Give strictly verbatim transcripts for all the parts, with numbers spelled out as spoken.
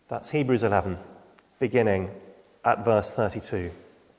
That's Hebrews eleven, beginning at verse thirty-two.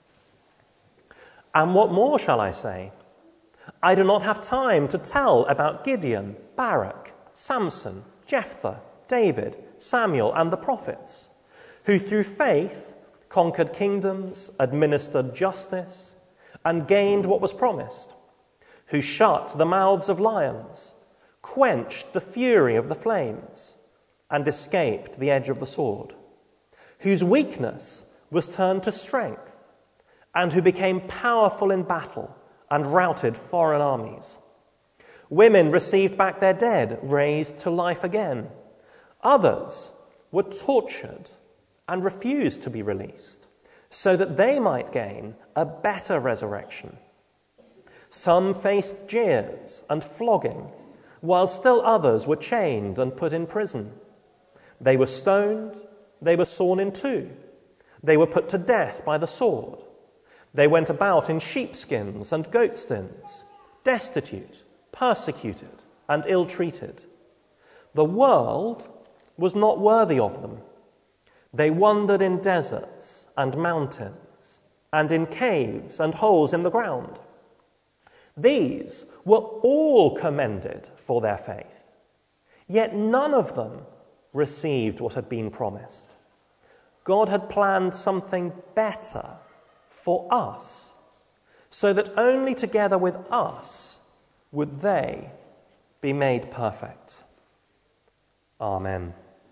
And what more shall I say? I do not have time to tell about Gideon, Barak, Samson, Jephthah, David, Samuel, and the prophets, who through faith conquered kingdoms, administered justice, and gained what was promised, who shut the mouths of lions, quenched the fury of the flames, and escaped the edge of the sword, whose weakness was turned to strength, and who became powerful in battle and routed foreign armies. Women received back their dead, raised to life again. Others were tortured and refused to be released, so that they might gain a better resurrection. Some faced jeers and flogging, while still others were chained and put in prison. They were stoned, they were sawn in two, they were put to death by the sword. They went about in sheepskins and goatskins, destitute, persecuted, and ill-treated. The world was not worthy of them. They wandered in deserts and mountains, and in caves and holes in the ground. These were all commended for their faith, yet none of them received what had been promised. God had planned something better for us, so that only together with us would they be made perfect. Amen.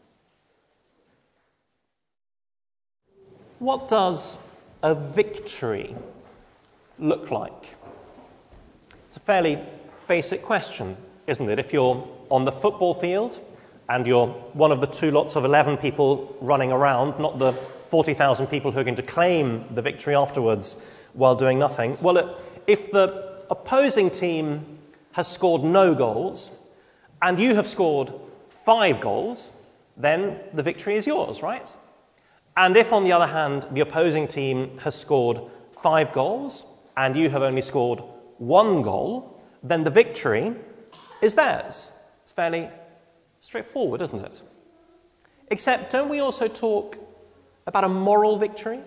What does a victory look like? It's a fairly basic question, isn't it? If you're on the football field and you're one of the two lots of eleven people running around, not the forty thousand people who are going to claim the victory afterwards while doing nothing, well, if the opposing team has scored no goals and you have scored five goals, then the victory is yours, right? And if, on the other hand, the opposing team has scored five goals and you have only scored one goal, then the victory is theirs. It's fairly straightforward, isn't it? Except, don't we also talk about a moral victory?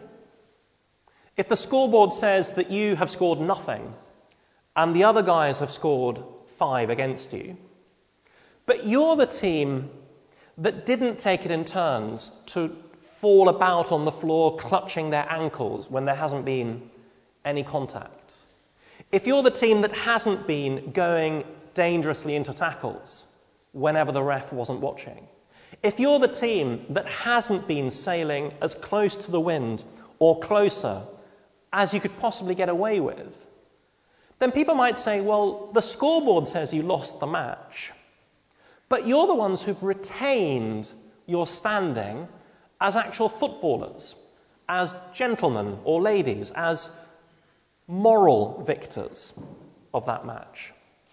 If the scoreboard says that you have scored nothing and the other guys have scored five against you, but you're the team that didn't take it in turns to fall about on the floor clutching their ankles when there hasn't been any contact. If you're the team that hasn't been going dangerously into tackles whenever the ref wasn't watching, if you're the team that hasn't been sailing as close to the wind or closer as you could possibly get away with, then people might say, well, the scoreboard says you lost the match, but you're the ones who've retained your standing as actual footballers, as gentlemen or ladies, as moral victors of that match.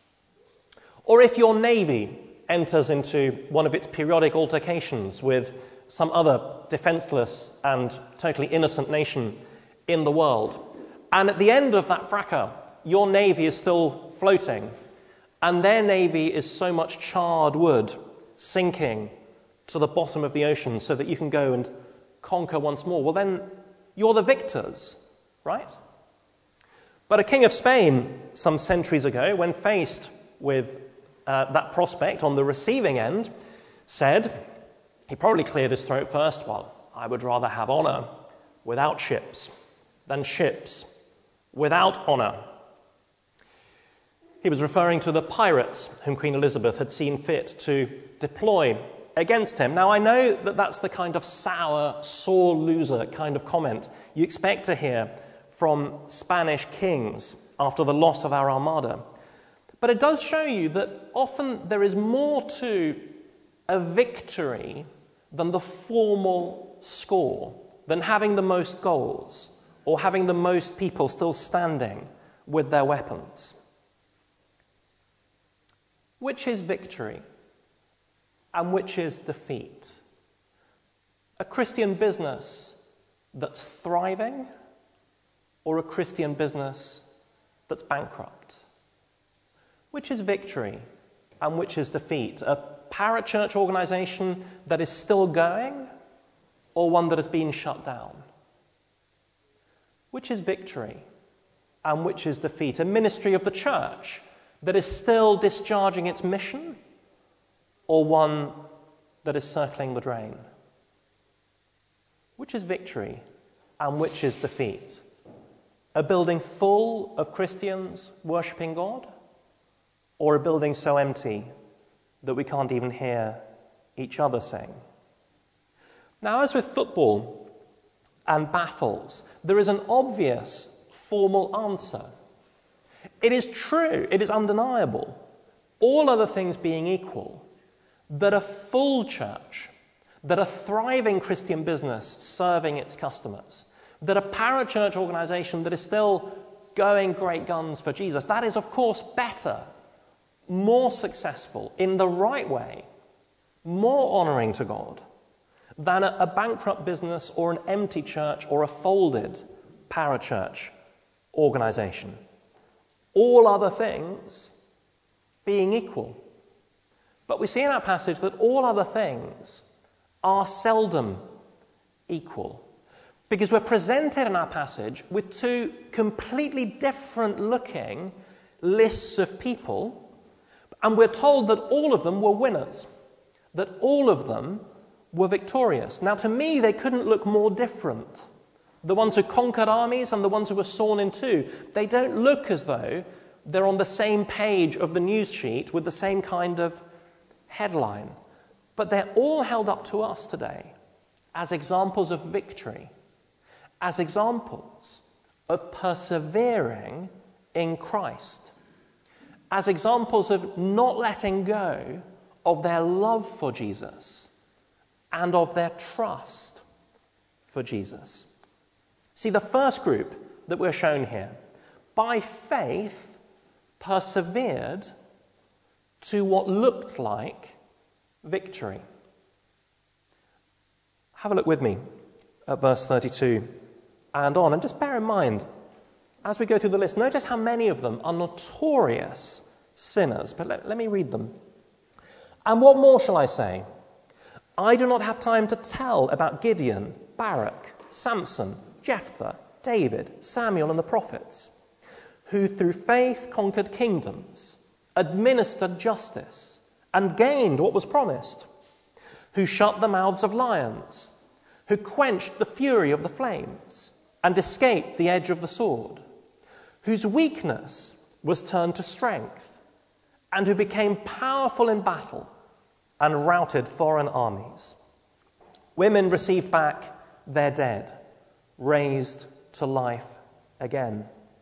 Or if your navy enters into one of its periodic altercations with some other defenceless and totally innocent nation in the world, and at the end of that fracas, your navy is still floating, and their navy is so much charred wood sinking to the bottom of the ocean so that you can go and conquer once more, well then you're the victors, right? But a king of Spain some centuries ago, when faced with uh, that prospect on the receiving end, said, he probably cleared his throat first, well, I would rather have honour without ships than ships without honour. He was referring to the pirates whom Queen Elizabeth had seen fit to deploy against him. Now, I know that that's the kind of sour, sore loser kind of comment you expect to hear from Spanish kings after the loss of our Armada. But it does show you that often there is more to a victory than the formal score, than having the most goals or having the most people still standing with their weapons. Which is victory and which is defeat? A Christian business that's thriving or a Christian business that's bankrupt? Which is victory and which is defeat? A parachurch organization that is still going or one that has been shut down? Which is victory and which is defeat? A ministry of the church that is still discharging its mission, or one that is circling the drain? Which is victory and which is defeat? A building full of Christians worshipping God, or a building so empty that we can't even hear each other sing? Now, as with football and battles, there is an obvious formal answer. It is true, it is undeniable, all other things being equal, that a full church, that a thriving Christian business serving its customers, that a parachurch organization that is still going great guns for Jesus, that is, of course, better, more successful, in the right way, more honoring to God, than a, a bankrupt business or an empty church or a folded parachurch organization. All other things being equal. But we see in our passage that all other things are seldom equal, because we're presented in our passage with two completely different looking lists of people, and we're told that all of them were winners, that all of them were victorious. Now, to me, they couldn't look more different. The ones who conquered armies and the ones who were sawn in two, they don't look as though they're on the same page of the news sheet with the same kind of headline. But they're all held up to us today as examples of victory, as examples of persevering in Christ, as examples of not letting go of their love for Jesus and of their trust for Jesus. See, the first group that we're shown here, by faith, persevered to what looked like victory. Have a look with me at verse thirty-two and on, and just bear in mind, as we go through the list, notice how many of them are notorious sinners. But let, let me read them. And what more shall I say? I do not have time to tell about Gideon, Barak, Samson, Jephthah, David, Samuel, and the prophets, who through faith conquered kingdoms, administered justice, and gained what was promised, who shut the mouths of lions, who quenched the fury of the flames, and escaped the edge of the sword, whose weakness was turned to strength, and who became powerful in battle and routed foreign armies. Women received back their dead, raised to life again.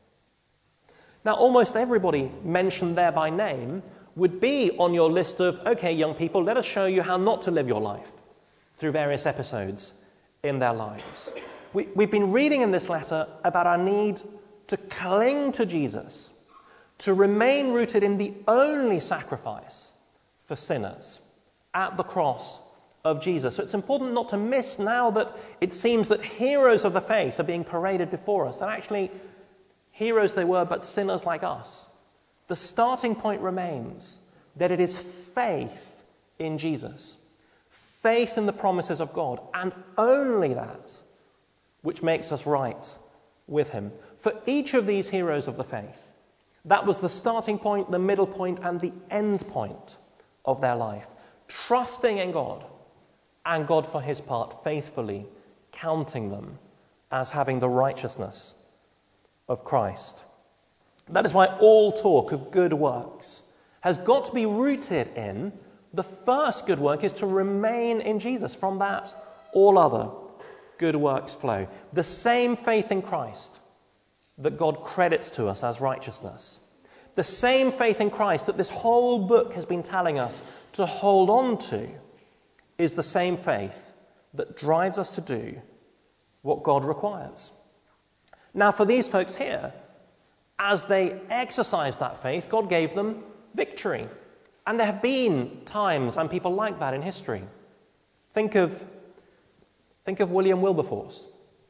Now, almost everybody mentioned there by name would be on your list of, okay, young people, let us show you how not to live your life through various episodes in their lives. We, we've been reading in this letter about our need to cling to Jesus, to remain rooted in the only sacrifice for sinners at the cross of Jesus. So it's important not to miss now that it seems that heroes of the faith are being paraded before us. They're actually heroes they were, but sinners like us. The starting point remains that it is faith in Jesus, faith in the promises of God, and only that which makes us right with him. For each of these heroes of the faith, that was the starting point, the middle point, and the end point of their life. Trusting in God, and God for his part faithfully counting them as having the righteousness of Christ. That is why all talk of good works has got to be rooted in the first good work is to remain in Jesus. From that, all other good works flow. The same faith in Christ that God credits to us as righteousness. The same faith in Christ that this whole book has been telling us to hold on to is the same faith that drives us to do what God requires. Now, for these folks here, as they exercised that faith, God gave them victory. And there have been times and people like that in history. Think of, think of William Wilberforce.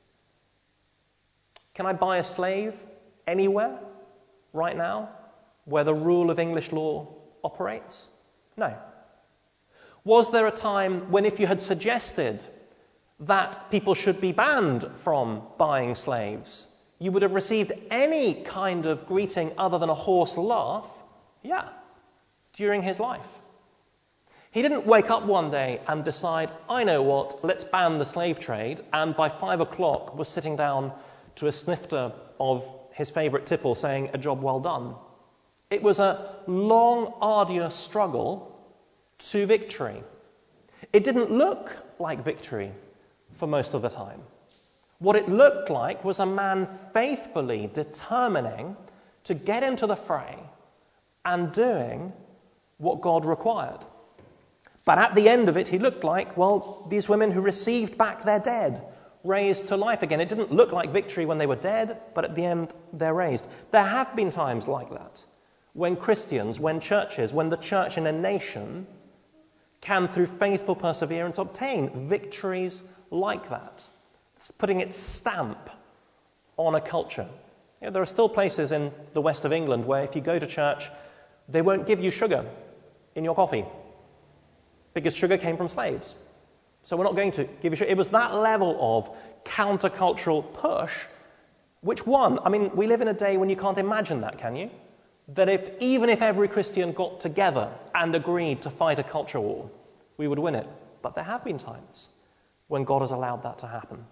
Can I buy a slave anywhere right now where the rule of English law operates? No. Was there a time when if you had suggested that people should be banned from buying slaves, you would have received any kind of greeting other than a hoarse laugh, yeah, during his life. He didn't wake up one day and decide, I know what, let's ban the slave trade, and by five o'clock was sitting down to a snifter of his favourite tipple saying, a job well done. It was a long, arduous struggle to victory. It didn't look like victory for most of the time. What it looked like was a man faithfully determining to get into the fray and doing what God required. But at the end of it, he looked like, well, these women who received back their dead, raised to life again. It didn't look like victory when they were dead, but at the end, they're raised. There have been times like that, when Christians, when churches, when the church in a nation can, through faithful perseverance, obtain victories like that. It's putting its stamp on a culture. You know, there are still places in the west of England where if you go to church, they won't give you sugar in your coffee because sugar came from slaves. So we're not going to give you sugar. It was that level of countercultural push which won. I mean, we live in a day when you can't imagine that, can you? That if even if every Christian got together and agreed to fight a culture war, we would win it. But there have been times when God has allowed that to happen.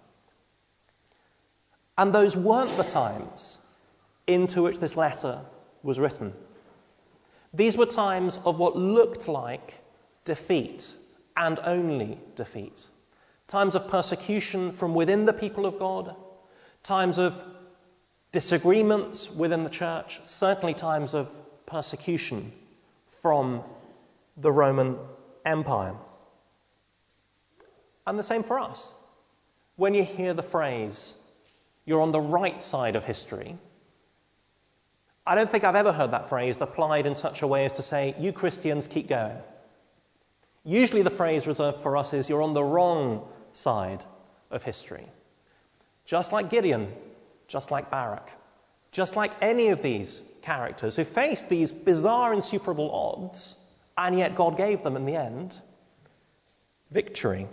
And those weren't the times into which this letter was written. These were times of what looked like defeat and only defeat. Times of persecution from within the people of God, times of disagreements within the church, certainly times of persecution from the Roman Empire. And the same for us. When you hear the phrase, you're on the right side of history, I don't think I've ever heard that phrase applied in such a way as to say, you Christians keep going. Usually the phrase reserved for us is, you're on the wrong side of history. Just like Gideon, just like Barak, just like any of these characters who faced these bizarre, insuperable odds, and yet God gave them in the end victory.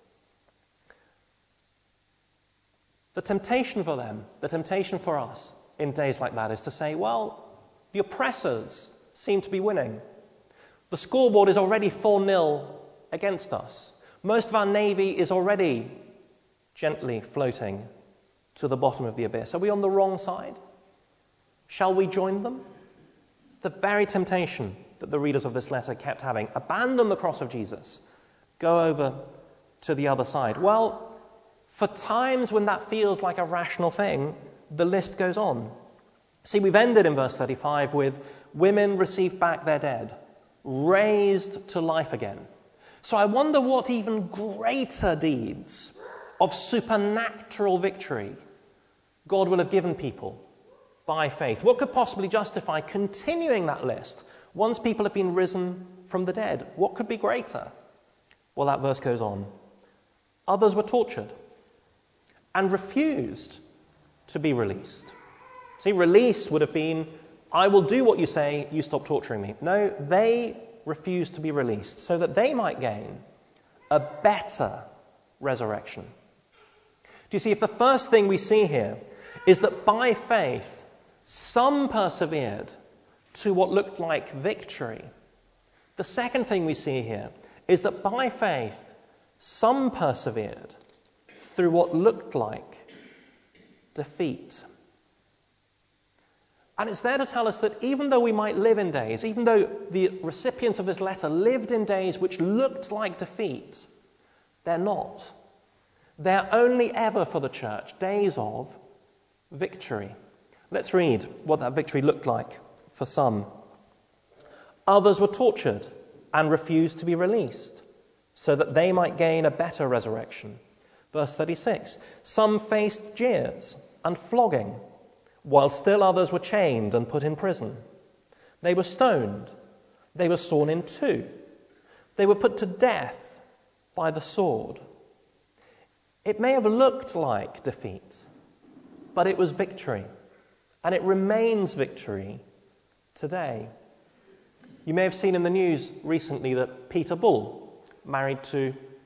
The temptation for them, the temptation for us in days like that is to say, well, the oppressors seem to be winning. The scoreboard is already four nil against us. Most of our navy is already gently floating to the bottom of the abyss. Are we on the wrong side? Shall we join them? It's the very temptation that the readers of this letter kept having. Abandon the cross of Jesus. Go over to the other side. Well, for times when that feels like a rational thing, the list goes on. See, we've ended in verse thirty-five with women received back their dead, raised to life again. So I wonder what even greater deeds of supernatural victory God will have given people by faith. What could possibly justify continuing that list once people have been risen from the dead? What could be greater? Well, that verse goes on. Others were tortured and refused to be released. See, release would have been, I will do what you say, you stop torturing me. No, they refused to be released so that they might gain a better resurrection. Do you see, if the first thing we see here is that by faith, some persevered to what looked like victory, the second thing we see here is that by faith, some persevered through what looked like defeat. And it's there to tell us that even though we might live in days, even though the recipients of this letter lived in days which looked like defeat, they're not. They're only ever for the church days of victory. Let's read what that victory looked like for some. Others were tortured and refused to be released, so that they might gain a better resurrection. Verse thirty-six, some faced jeers and flogging, while still others were chained and put in prison. They were stoned. They were sawn in two. They were put to death by the sword. It may have looked like defeat, but it was victory, and it remains victory today. You may have seen in the news recently that Peter Bull, married to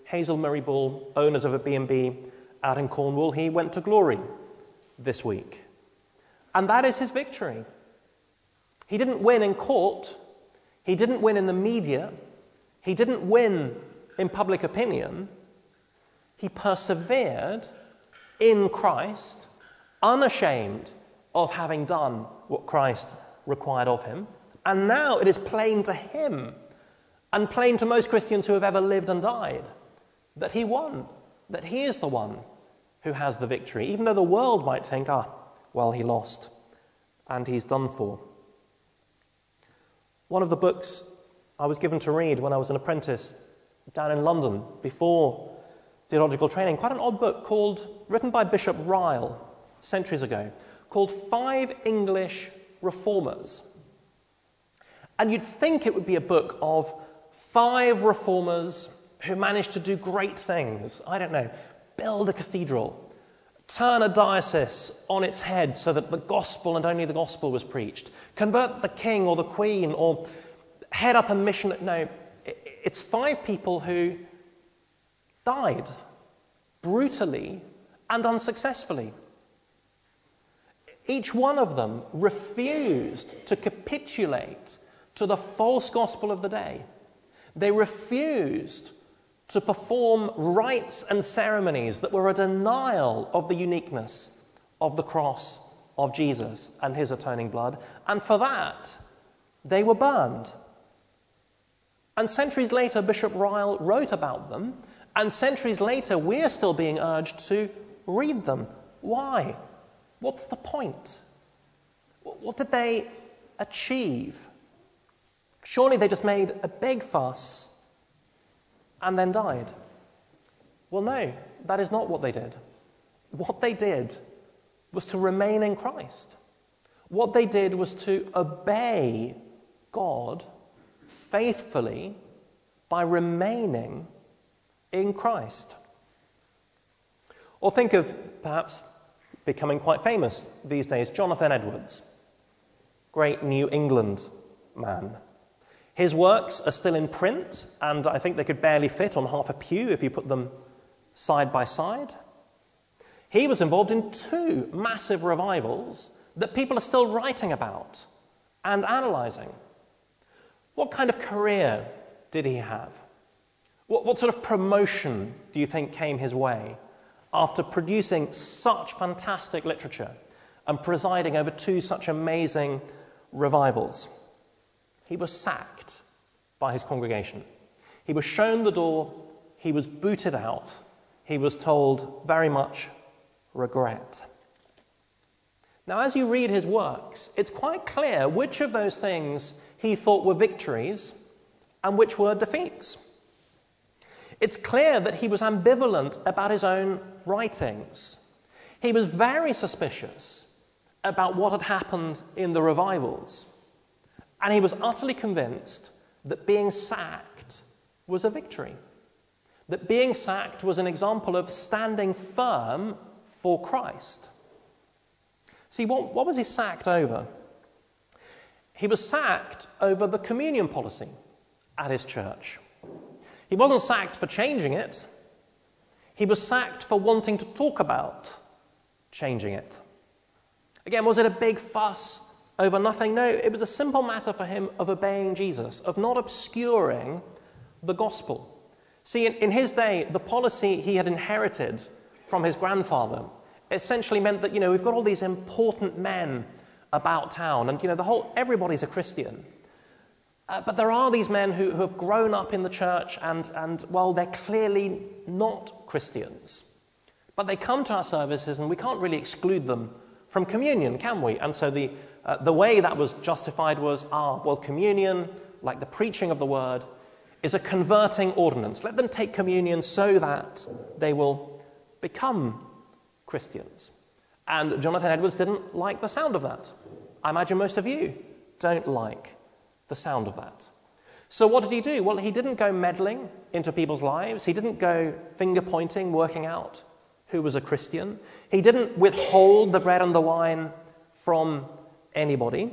Hazel Murray Bull, owners of a B and B out in Cornwall, he went to glory this week. And that is his victory. He didn't win in court. He didn't win in the media. He didn't win in public opinion. He persevered in Christ, unashamed of having done what Christ required of him. And now it is plain to him, and plain to most Christians who have ever lived and died, that he won, that he is the one who has the victory, even though the world might think, ah, well, he lost, and he's done for. One of the books I was given to read when I was an apprentice down in London before theological training, quite an odd book called, written by Bishop Ryle centuries ago, called Five English Reformers. And you'd think it would be a book of five reformers who managed to do great things. I don't know, build a cathedral, turn a diocese on its head so that the gospel and only the gospel was preached, convert the king or the queen, or head up a mission. No, it's five people who died brutally and unsuccessfully. Each one of them refused to capitulate to the false gospel of the day. They refused to perform rites and ceremonies that were a denial of the uniqueness of the cross of Jesus and his atoning blood. And for that, they were burned. And centuries later, Bishop Ryle wrote about them. And centuries later, we're still being urged to read them. Why? What's the point? What did they achieve? Surely they just made a big fuss and then died. Well, no, that is not what they did. What they did was to remain in Christ. What they did was to obey God faithfully by remaining in Christ. Or think of, perhaps, becoming quite famous these days, Jonathan Edwards, great New England man. His works are still in print, and I think they could barely fit on half a pew if you put them side by side. He was involved in two massive revivals that people are still writing about and analysing. What kind of career did he have? What, what sort of promotion do you think came his way after producing such fantastic literature and presiding over two such amazing revivals? He was sacked by his congregation. He was shown the door. He was booted out. He was told, very much regret. Now, as you read his works, it's quite clear which of those things he thought were victories and which were defeats. It's clear that he was ambivalent about his own writings. He was very suspicious about what had happened in the revivals. And he was utterly convinced that being sacked was a victory. That being sacked was an example of standing firm for Christ. See, what, what was he sacked over? He was sacked over the communion policy at his church. He wasn't sacked for changing it. He was sacked for wanting to talk about changing it. Again, was it a big fuss over nothing? No, it was a simple matter for him of obeying Jesus, of not obscuring the gospel. See, in, in his day, the policy he had inherited from his grandfather essentially meant that, you know, we've got all these important men about town, and, you know, the whole, everybody's a Christian. Uh, but there are these men who, who have grown up in the church and, and, well, they're clearly not Christians. But they come to our services and we can't really exclude them from communion, can we? And so the, uh, the way that was justified was, ah, well, communion, like the preaching of the word, is a converting ordinance. Let them take communion so that they will become Christians. And Jonathan Edwards didn't like the sound of that. I imagine most of you don't like the sound of that. So what did he do? Well, he didn't go meddling into people's lives. He didn't go finger-pointing, working out who was a Christian. He didn't withhold the bread and the wine from anybody.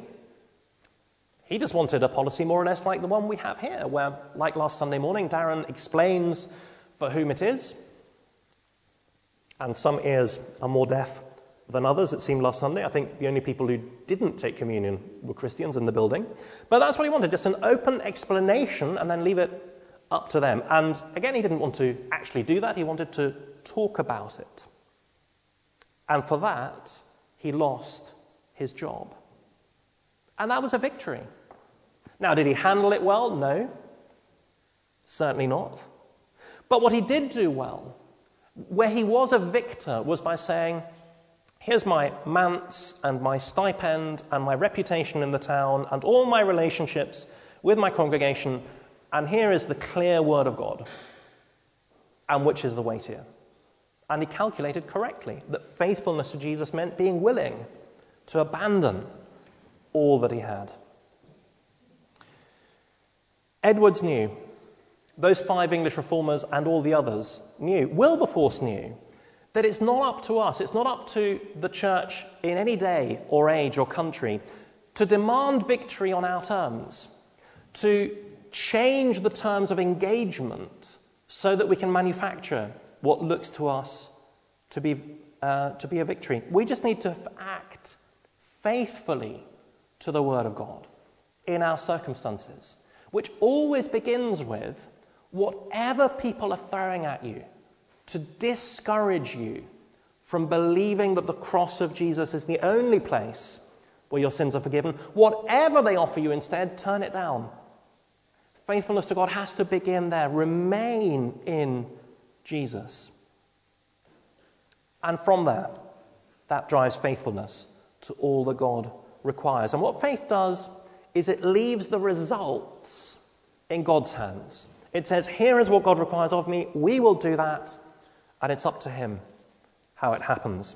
He just wanted a policy more or less like the one we have here, where, like last Sunday morning, Darren explains for whom it is. And some ears are more deaf than others, it seemed last Sunday. I think the only people who didn't take communion were Christians in the building. But that's what he wanted, just an open explanation and then leave it up to them. And again, he didn't want to actually do that. He wanted to talk about it. And for that, he lost his job. And that was a victory. Now, did he handle it well? No. Certainly not. But what he did do well, where he was a victor, was by saying, here's my manse and my stipend and my reputation in the town and all my relationships with my congregation, and here is the clear word of God, and which is the weightier. And he calculated correctly that faithfulness to Jesus meant being willing to abandon all that he had. Edwards knew, those five English reformers and all the others knew, Wilberforce knew, that it's not up to us, it's not up to the church in any day or age or country to demand victory on our terms, to change the terms of engagement so that we can manufacture what looks to us to be, uh, to be a victory. We just need to act faithfully to the Word of God in our circumstances, which always begins with whatever people are throwing at you to discourage you from believing that the cross of Jesus is the only place where your sins are forgiven. Whatever they offer you instead, turn it down. Faithfulness to God has to begin there. Remain in Jesus. And from that, that drives faithfulness to all that God requires. And what faith does is it leaves the results in God's hands. It says, here is what God requires of me. We will do that. And it's up to him how it happens.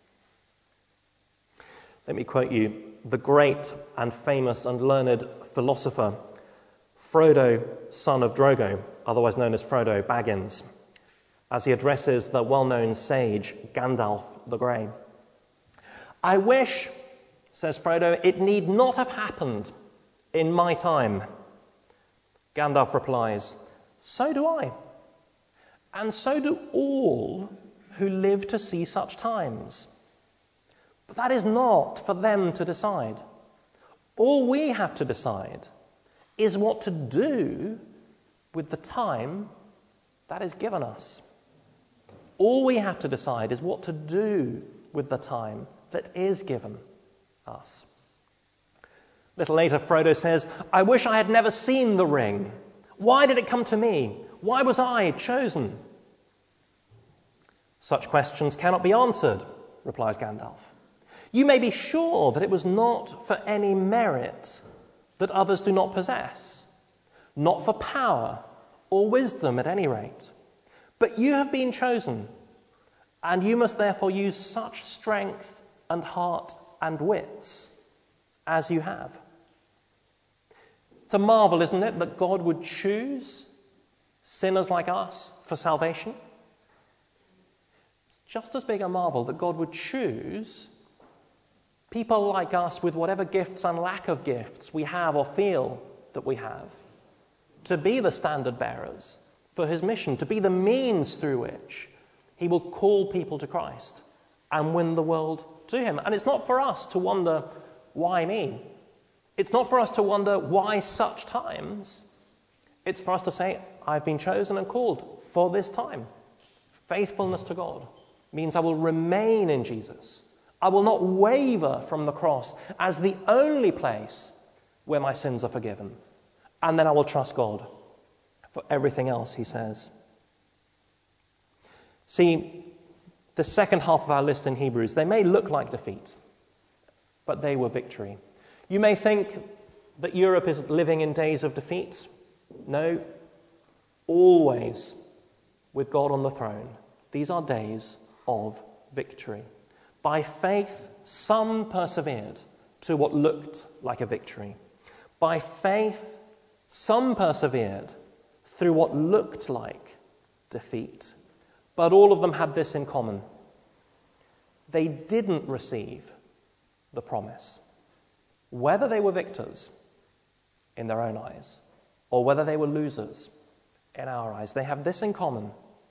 Let me quote you the great and famous and learned philosopher Frodo, son of Drogo, otherwise known as Frodo Baggins, as he addresses the well-known sage Gandalf the Grey. I wish, says Frodo, it need not have happened in my time. Gandalf replies, so do I. And so do all who live to see such times. But that is not for them to decide. All we have to decide is what to do with the time that is given us. All we have to decide is what to do with the time that is given us. A little later, Frodo says, I wish I had never seen the ring. Why did it come to me? Why was I chosen? Such questions cannot be answered, replies Gandalf. You may be sure that it was not for any merit that others do not possess, not for power or wisdom at any rate. But you have been chosen, and you must therefore use such strength and heart and wits as you have. It's a marvel, isn't it, that God would choose sinners like us for salvation? It's just as big a marvel that God would choose people like us with whatever gifts and lack of gifts we have or feel that we have to be the standard bearers for his mission, to be the means through which he will call people to Christ and win the world to him. And it's not for us to wonder, why me? It's not for us to wonder why such times. It's for us to say, I've been chosen and called for this time. Faithfulness to God means I will remain in Jesus. I will not waver from the cross as the only place where my sins are forgiven. And then I will trust God for everything else he says. See, the second half of our list in Hebrews, they may look like defeat, but they were victory. You may think that Europe is living in days of defeat. No, always with God on the throne. These are days of victory. By faith, some persevered to what looked like a victory. By faith, some persevered through what looked like defeat. But all of them had this in common. They didn't receive the promise. Whether they were victors in their own eyes or whether they were losers in our eyes, they have this in common.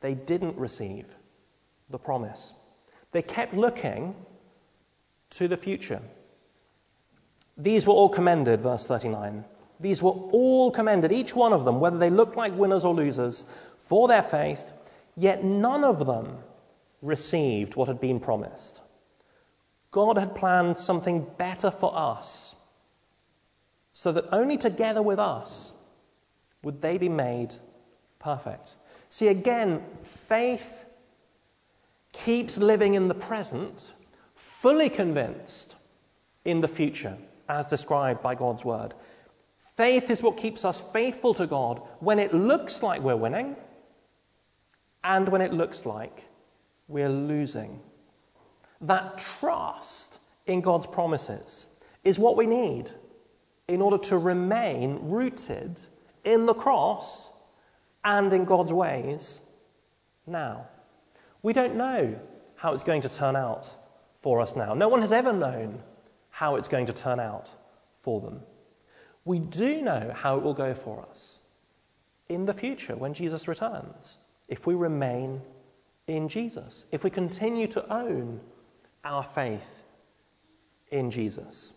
they didn't receive the promise. They kept looking to the future. These were all commended, verse thirty-nine. These were all commended, each one of them, whether they looked like winners or losers, for their faith, yet none of them received what had been promised. God had planned something better for us, so that only together with us would they be made perfect. See, again, faith keeps living in the present, fully convinced in the future, as described by God's word. Faith is what keeps us faithful to God when it looks like we're winning and when it looks like we're losing. That trust in God's promises is what we need in order to remain rooted in the cross and in God's ways now. We don't know how it's going to turn out for us now. No one has ever known how it's going to turn out for them. We do know how it will go for us in the future when Jesus returns, if we remain in Jesus, if we continue to own our faith in Jesus.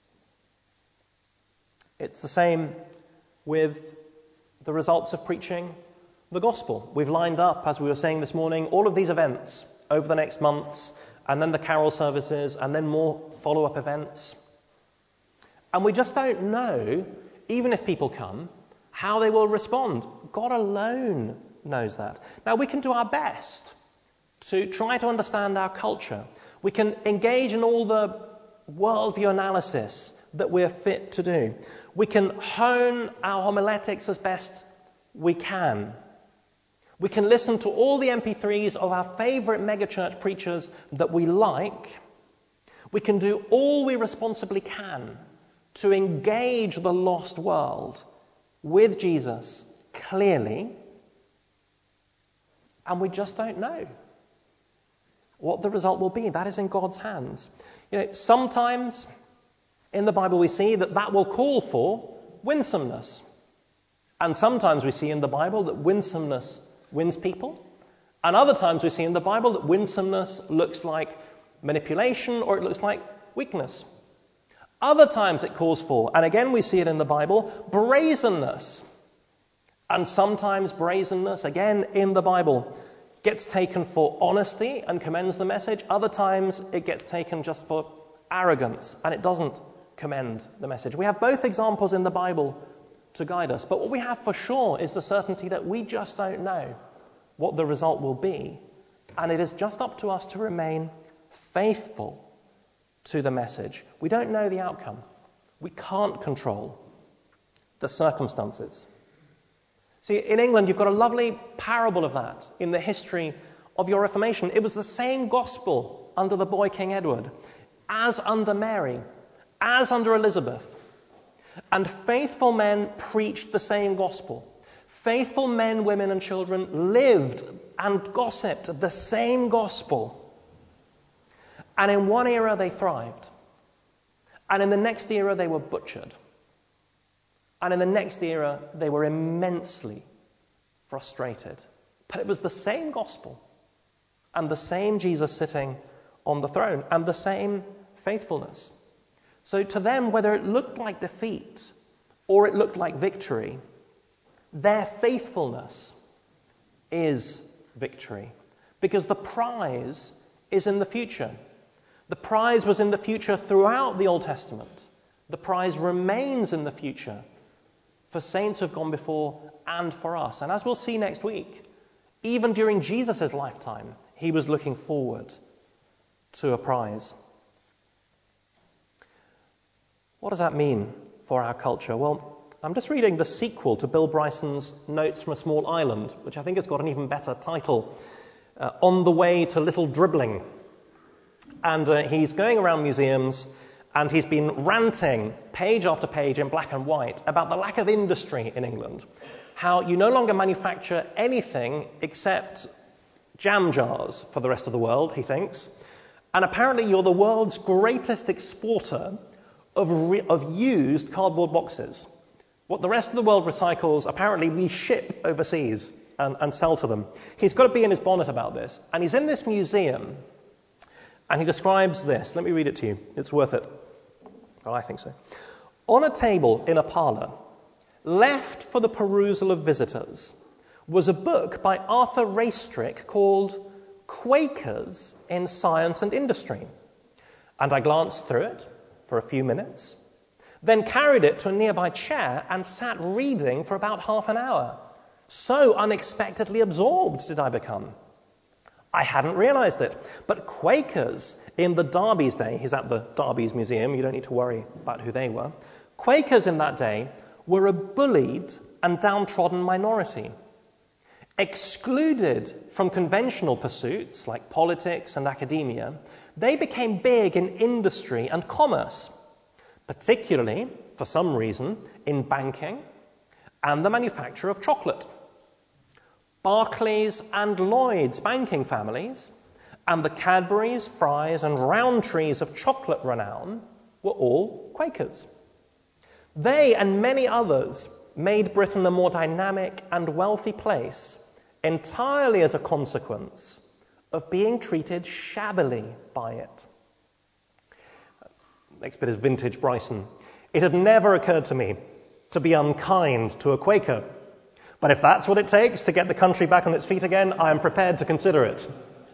It's the same with the results of preaching the gospel. We've lined up, as we were saying this morning, all of these events over the next months, and then the carol services, and then more follow-up events. And we just don't know, even if people come, how they will respond. God alone knows that. Now, we can do our best to try to understand our culture. We can engage in all the worldview analysis that we're fit to do. We can hone our homiletics as best we can. We can listen to all the M P threes of our favourite megachurch preachers that we like. We can do all we responsibly can to engage the lost world with Jesus clearly, and we just don't know what the result will be. That is in God's hands. You know, sometimes in the Bible we see that that will call for winsomeness, and sometimes we see in the Bible that winsomeness wins people, and other times we see in the Bible that winsomeness looks like manipulation or it looks like weakness. Other times it calls for, and again we see it in the Bible, brazenness. And sometimes brazenness, again in the Bible, gets taken for honesty and commends the message. Other times it gets taken just for arrogance and it doesn't commend the message. We have both examples in the Bible to guide us, but what we have for sure is the certainty that we just don't know what the result will be, and it is just up to us to remain faithful to the message. We don't know the outcome. We can't control the circumstances. See, in England, you've got a lovely parable of that in the history of your Reformation. It was the same gospel under the boy King Edward, as under Mary, as under Elizabeth. And faithful men preached the same gospel. Faithful men, women, and children lived and gossiped the same gospel. And in one era they thrived. And in the next era they were butchered. And in the next era they were immensely frustrated. But it was the same gospel and the same Jesus sitting on the throne and the same faithfulness. So to them, whether it looked like defeat or it looked like victory, their faithfulness is victory. Because the prize is in the future. The prize was in the future throughout the Old Testament. The prize remains in the future for saints who have gone before and for us. And as we'll see next week, even during Jesus' lifetime, he was looking forward to a prize. What does that mean for our culture? Well, I'm just reading the sequel to Bill Bryson's Notes from a Small Island, which I think has got an even better title, uh, On the Way to Little Dribbling. And uh, he's going around museums and he's been ranting page after page in black and white about the lack of industry in England. How you no longer manufacture anything except jam jars for the rest of the world, he thinks. And apparently you're the world's greatest exporter of, re- of used cardboard boxes. What the rest of the world recycles, apparently we ship overseas and, and sell to them. He's got to be in his bonnet about this. And he's in this museum, and he describes this. Let me read it to you. It's worth it. Well, I think so. On a table in a parlour, left for the perusal of visitors, was a book by Arthur Raystrick called Quakers in Science and Industry. And I glanced through it for a few minutes, then carried it to a nearby chair and sat reading for about half an hour. So unexpectedly absorbed did I become. I hadn't realised it, but Quakers in the Darby's day, he's at the Darby's Museum, you don't need to worry about who they were, Quakers in that day were a bullied and downtrodden minority, excluded from conventional pursuits like politics and academia. They became big in industry and commerce, particularly, for some reason, in banking and the manufacture of chocolate. Barclays and Lloyds banking families and the Cadburys, Fry's and Rowntrees of chocolate renown were all Quakers. They and many others made Britain a more dynamic and wealthy place entirely as a consequence of being treated shabbily by it. Next bit is vintage Bryson. It had never occurred to me to be unkind to a Quaker, but if that's what it takes to get the country back on its feet again, I am prepared to consider it.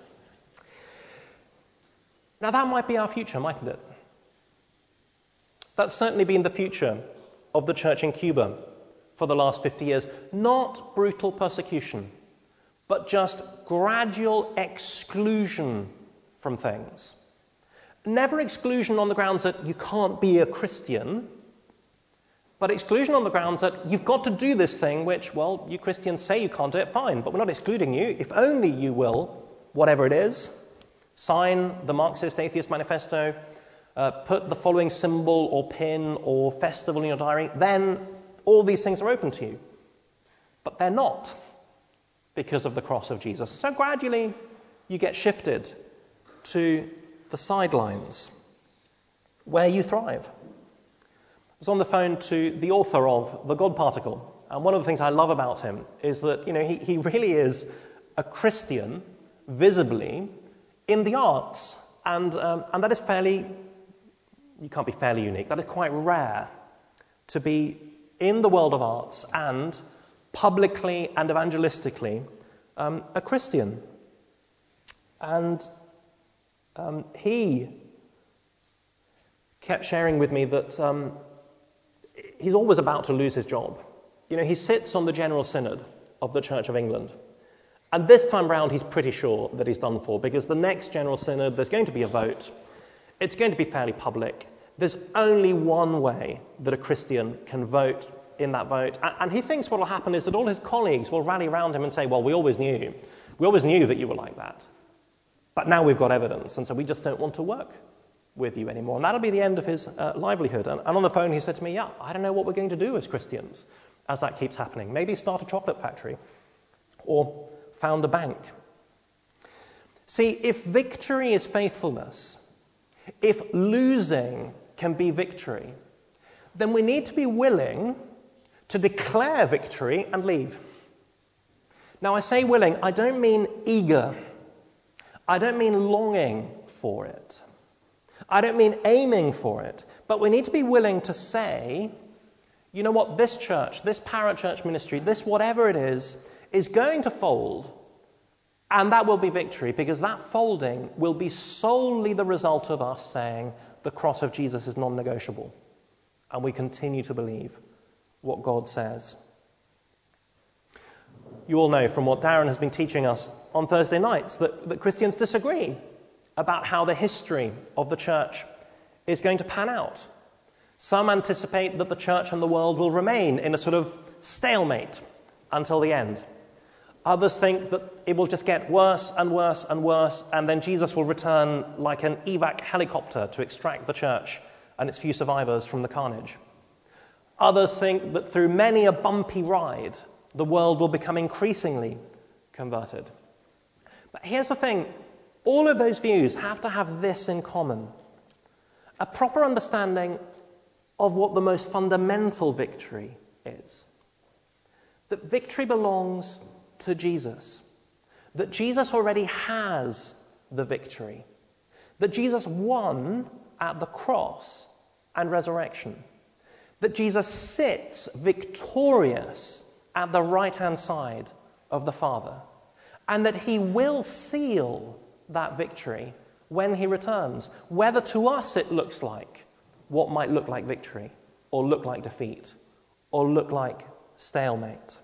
Now that might be our future, mightn't it? That's certainly been the future of the church in Cuba for the last fifty years. Not brutal persecution, but just gradual exclusion from things. Never exclusion on the grounds that you can't be a Christian, but exclusion on the grounds that you've got to do this thing which, well, you Christians say you can't do it, fine, but we're not excluding you. If only you will, whatever it is, sign the Marxist Atheist Manifesto, uh, put the following symbol or pin or festival in your diary, then all these things are open to you. But they're not, because of the cross of Jesus. So gradually you get shifted to the sidelines where you thrive. I was on the phone to the author of The God Particle, and one of the things I love about him is that, you know, he, he really is a Christian, visibly, in the arts, and um, and that is fairly, you can't be fairly unique, that is quite rare to be in the world of arts and publicly and evangelistically um, a Christian. And um, he kept sharing with me that um, he's always about to lose his job. You know, he sits on the General Synod of the Church of England. And this time round, he's pretty sure that he's done for, because the next General Synod, there's going to be a vote. It's going to be fairly public. There's only one way that a Christian can vote in that vote. And he thinks what will happen is that all his colleagues will rally around him and say, well, we always knew. We always knew that you were like that. But now we've got evidence, and so we just don't want to work with you anymore. And that'll be the end of his uh, livelihood. And, and on the phone, he said to me, yeah, I don't know what we're going to do as Christians as that keeps happening. Maybe start a chocolate factory or found a bank. See, if victory is faithfulness, if losing can be victory, then we need to be willing to declare victory and leave. Now, I say willing, I don't mean eager. I don't mean longing for it. I don't mean aiming for it. But we need to be willing to say, you know what, this church, this parachurch ministry, this whatever it is, is going to fold, and that will be victory, because that folding will be solely the result of us saying the cross of Jesus is non-negotiable, and we continue to believe what God says. You all know from what Darren has been teaching us on Thursday nights that, that Christians disagree about how the history of the church is going to pan out. Some anticipate that the church and the world will remain in a sort of stalemate until the end. Others think that it will just get worse and worse and worse, and then Jesus will return like an evac helicopter to extract the church and its few survivors from the carnage. Others think that through many a bumpy ride, the world will become increasingly converted. But here's the thing, all of those views have to have this in common: a proper understanding of what the most fundamental victory is. That victory belongs to Jesus, that Jesus already has the victory, that Jesus won at the cross and resurrection, that Jesus sits victorious at the right-hand side of the Father, and that he will seal that victory when he returns, whether to us it looks like what might look like victory, or look like defeat, or look like stalemate.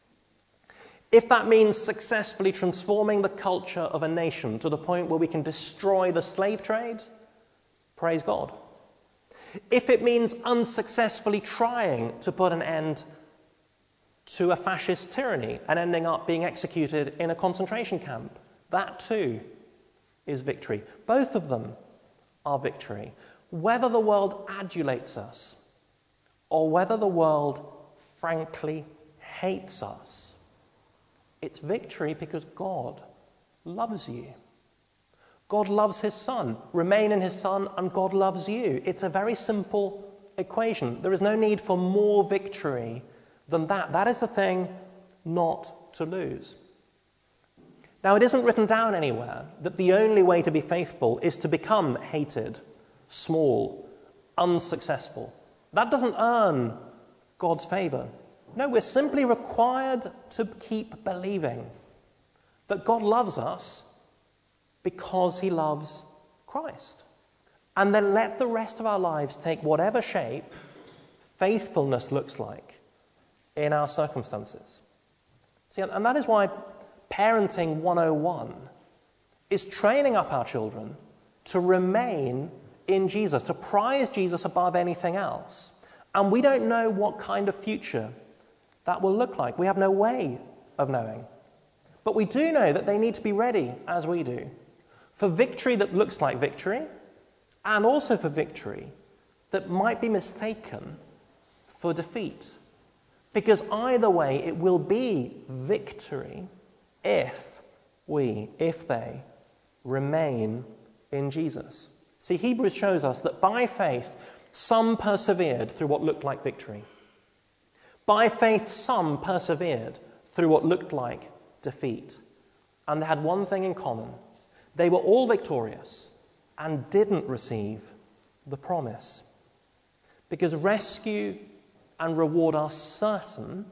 If that means successfully transforming the culture of a nation to the point where we can destroy the slave trade, praise God. If it means unsuccessfully trying to put an end to a fascist tyranny and ending up being executed in a concentration camp, that too is victory. Both of them are victory. Whether the world adulates us or whether the world frankly hates us, it's victory because God loves you. God loves his Son. Remain in his Son, and God loves you. It's a very simple equation. There is no need for more victory than that. That is the thing not to lose. Now, it isn't written down anywhere that the only way to be faithful is to become hated, small, unsuccessful. That doesn't earn God's favor. No, we're simply required to keep believing that God loves us because he loves Christ. And then let the rest of our lives take whatever shape faithfulness looks like in our circumstances. See, and that is why Parenting one oh one is training up our children to remain in Jesus, to prize Jesus above anything else. And we don't know what kind of future that will look like. We have no way of knowing. But we do know that they need to be ready, as we do, for victory that looks like victory, and also for victory that might be mistaken for defeat. Because either way, it will be victory if we, if they, remain in Jesus. See, Hebrews shows us that by faith, some persevered through what looked like victory. By faith, some persevered through what looked like defeat. And they had one thing in common. They were all victorious and didn't receive the promise. Because rescue and reward are certain,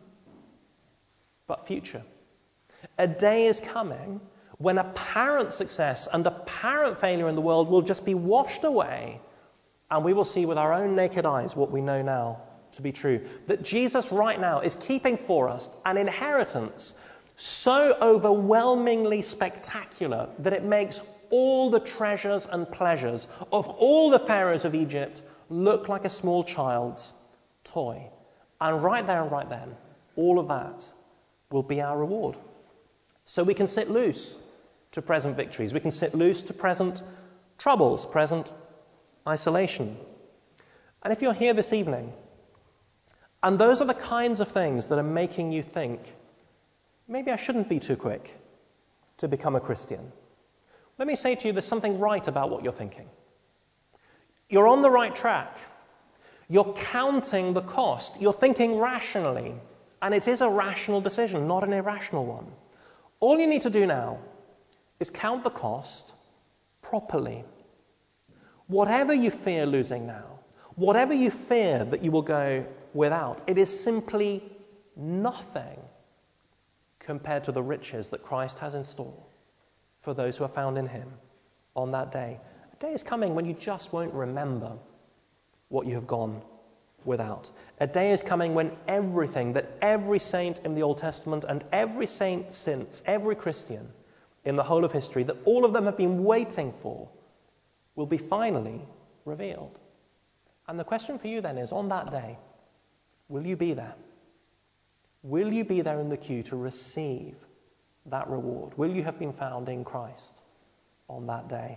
but future. A day is coming when apparent success and apparent failure in the world will just be washed away, and we will see with our own naked eyes what we know now to be true. That Jesus right now is keeping for us an inheritance so overwhelmingly spectacular that it makes all the treasures and pleasures of all the pharaohs of Egypt look like a small child's toy. And right there and right then, all of that will be our reward. So we can sit loose to present victories. We can sit loose to present troubles, present isolation. And if you're here this evening, and those are the kinds of things that are making you think, maybe I shouldn't be too quick to become a Christian, let me say to you, there's something right about what you're thinking. You're on the right track. You're counting the cost. You're thinking rationally. And it is a rational decision, not an irrational one. All you need to do now is count the cost properly. Whatever you fear losing now, whatever you fear that you will go without, it is simply nothing compared to the riches that Christ has in store for those who are found in him on that day. A day is coming when you just won't remember what you have gone without. A day is coming when everything that every saint in the Old Testament and every saint since, every Christian in the whole of history, that all of them have been waiting for, will be finally revealed. And the question for you then is, on that day, will you be there? Will you be there in the queue to receive that reward? Will you have been found in Christ on that day?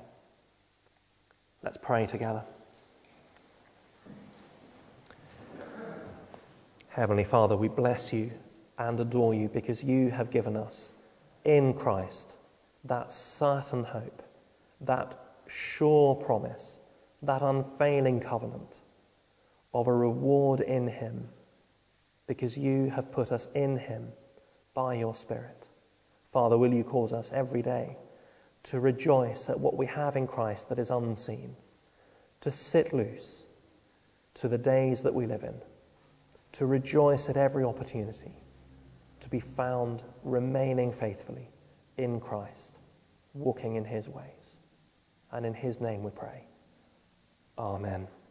Let's pray together. Heavenly Father, we bless you and adore you because you have given us in Christ that certain hope, that sure promise, that unfailing covenant of a reward in him because you have put us in him by your Spirit. Father, will you cause us every day to rejoice at what we have in Christ that is unseen, to sit loose to the days that we live in, to rejoice at every opportunity, to be found remaining faithfully in Christ, walking in his ways. And in his name we pray. Amen.